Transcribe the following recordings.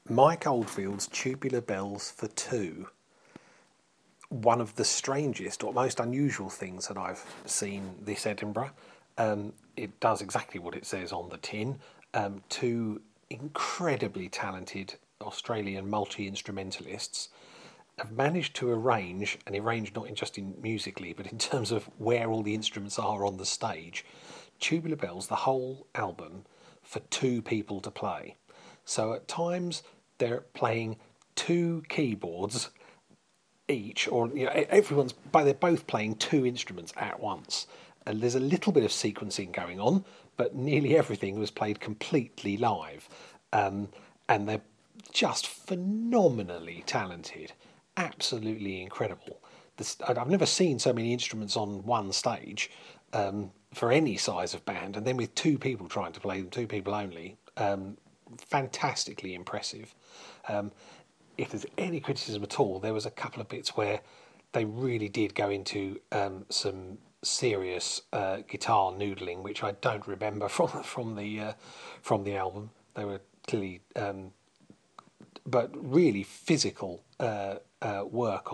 Mike Oldfield's Tubular Bells for Two. One of the strangest or most unusual things that I've seen this Edinburgh. It does exactly what it says on the tin. Two incredibly talented Australian multi-instrumentalists have managed to arrange, and arrange not just in musically, but in terms of where all the instruments are on the stage, Tubular Bells, the whole album, for two people to play. So at times they're playing two keyboards each, or everyone's, but they're both playing two instruments at once. And there's a little bit of sequencing going on, but nearly everything was played completely live. And they're just phenomenally talented, absolutely incredible. I've never seen so many instruments on one stage for any size of band, and then with two people trying to play them, two people only. Fantastically impressive. If there's any criticism at all, there was a couple of bits where they really did go into some serious guitar noodling, which I don't remember from the album. They were clearly, but really physical work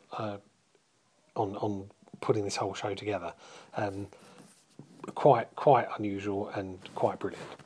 on putting this whole show together. Quite unusual and quite brilliant.